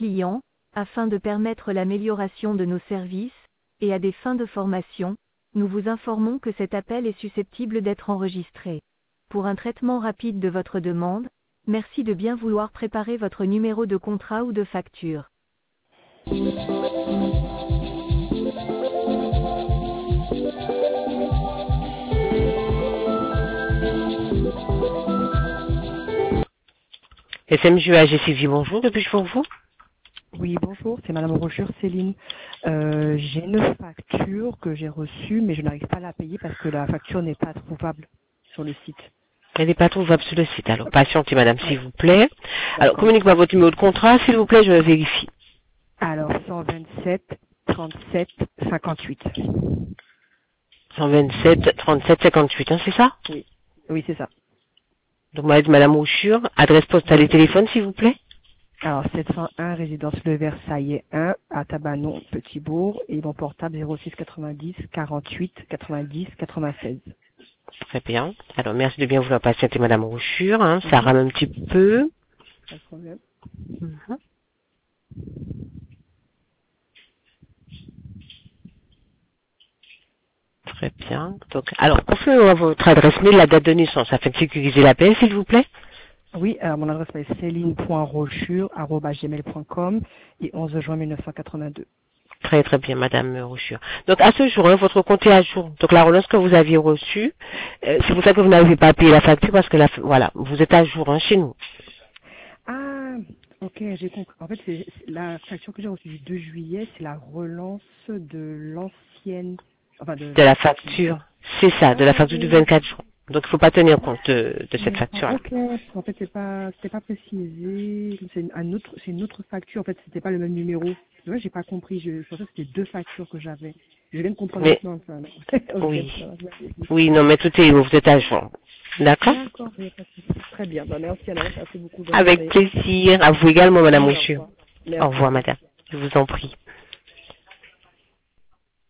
clients, afin de permettre l'amélioration de nos services, et à des fins de formation, nous vous informons que cet appel est susceptible d'être enregistré. Pour un traitement rapide de votre demande, merci de bien vouloir préparer votre numéro de contrat ou de facture. SMJ AG bonjour, que puis-je pour vous? Oui, bonjour, c'est Madame Rochure Céline. J'ai une facture que j'ai reçue, mais je n'arrive pas à la payer parce que la facture n'est pas trouvable sur le site. Elle n'est pas trouvable sur le site. Alors, patientez, madame, s'il vous plaît. Alors, D'accord. communiquez-moi votre numéro de contrat, s'il vous plaît, je vérifie. Alors, 127 37 58. 127 37 58, hein, c'est ça? Oui, oui, c'est ça. Donc, madame Rochure, adresse postale et téléphone, s'il vous plaît. Alors, 701 résidence Le Versailles 1 à Tabanon, Petit-Bourg, et mon portable 06 90 48 90 96. Très bien. Alors, merci de bien vouloir patienter, madame Rochure, hein. Ça rame un petit peu. Pas de problème. Mhm. Très bien. Donc, alors, confirmez-moi votre adresse mail, la date de naissance, afin de sécuriser l'appel, s'il vous plaît. Oui, mon adresse mail est céline.rochure@gmail.com et 11 juin 1982. Très très bien, madame Rochure. Donc à ce jour, hein, votre compte est à jour. Donc la relance que vous aviez reçue, c'est pour ça que vous n'avez pas payé la facture parce que voilà, vous êtes à jour, hein, chez nous. Ah, ok, j'ai compris. En fait, c'est la facture que j'ai reçue du 2 juillet, c'est la relance de l'ancienne, enfin De la facture, c'est ça, de la facture du 24 jours. Donc il ne faut pas tenir compte de cette facture-là. Ok, en fait, c'était pas précisé. C'est une autre facture. En fait, c'était pas le même numéro. C'est vrai, j'ai pas compris. Je pensais que c'était deux factures que j'avais. Je viens de comprendre Mais, maintenant. Enfin, oui. Oui, non, mais tout est, vous êtes à jour. D'accord? D'accord, très bien. Bah, merci alors. Merci beaucoup. Bonne Avec journée. plaisir. À vous également, madame Au Rochure. revoir. Merci. Au revoir, madame. Je vous en prie.